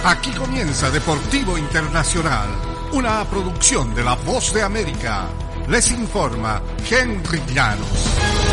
Aquí comienza Deportivo Internacional, una producción de La Voz de América. Les informa Henry Llanos.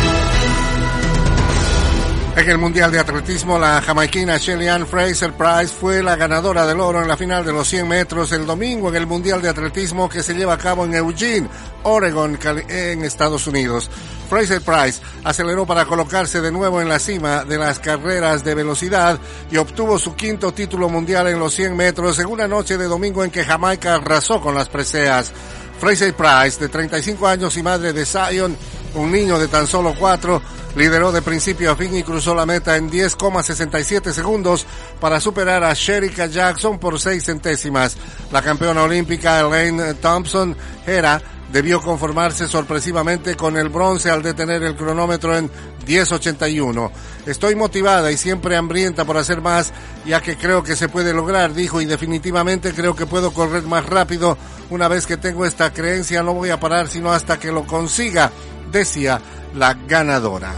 En el Mundial de Atletismo, la jamaiquina Shelly-Ann Fraser-Pryce fue la ganadora del oro en la final de los 100 metros el domingo en el Mundial de Atletismo que se lleva a cabo en Eugene, Oregon, en Estados Unidos. Fraser-Pryce aceleró para colocarse de nuevo en la cima de las carreras de velocidad y obtuvo su quinto título mundial en los 100 metros en una noche de domingo en que Jamaica arrasó con las preseas. Fraser-Pryce, de 35 años y madre de Zion, un niño de tan solo 4, lideró de principio a fin y cruzó la meta en 10,67 segundos para superar a Shericka Jackson por 6 centésimas. La campeona olímpica Elaine Thompson-Herah debió conformarse sorpresivamente con el bronce al detener el cronómetro en 10:81. Estoy motivada y siempre hambrienta por hacer más, ya que creo que se puede lograr, dijo, y definitivamente creo que puedo correr más rápido. Una vez que tengo esta creencia no voy a parar sino hasta que lo consiga, decía la ganadora.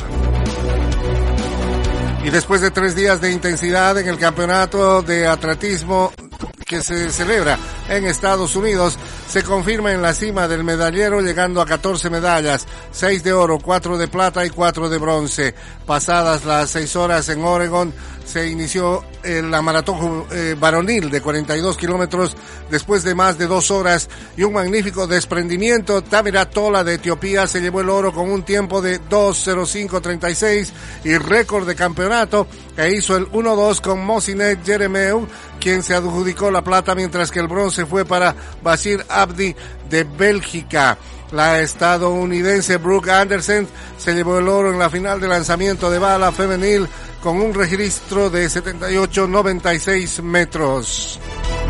Y después de 3 días de intensidad en el campeonato de atletismo que se celebra en Estados Unidos, se confirma en la cima del medallero llegando a 14 medallas, 6 de oro, 4 de plata y 4 de bronce. Pasadas las 6 horas en Oregon, se inició la maratón varonil de 42 kilómetros después de más de 2 horas y un magnífico desprendimiento. Tamira Tola de Etiopía se llevó el oro con un tiempo de 2:05:36 y récord de campeonato, e hizo el 1:2 con Mosinet Jeremeu, quien se adjudicó la plata, mientras que el bronce fue para Bashir Abdi de Bélgica. La estadounidense Brooke Anderson se llevó el oro en la final de lanzamiento de bala femenil con un registro de 78,96 metros.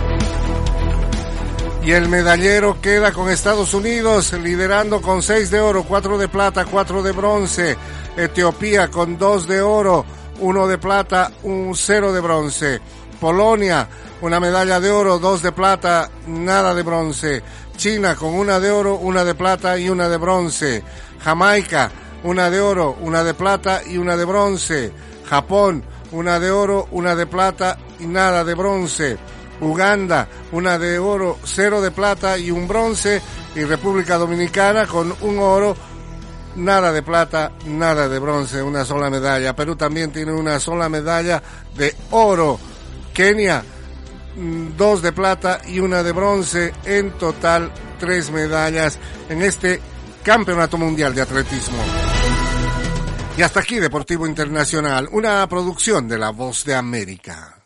Y el medallero queda con Estados Unidos liderando con 6 de oro, 4 de plata, 4 de bronce. Etiopía con 2 de oro, 1 de plata, 0 de bronce. Polonia, una medalla de oro, 2 de plata, nada de bronce. China con 1 de oro, 1 de plata y 1 de bronce. Jamaica, 1 de oro, 1 de plata y 1 de bronce. Japón, 1 de oro, 1 de plata y nada de bronce. Uganda, 1 de oro, 0 de plata y 1 bronce. Y República Dominicana con 1 oro, nada de plata, nada de bronce, una sola medalla. Perú también tiene una sola medalla de oro. Kenia, 2 de plata y 1 de bronce, en total 3 medallas en este Campeonato Mundial de Atletismo. Y hasta aquí Deportivo Internacional, una producción de La Voz de América.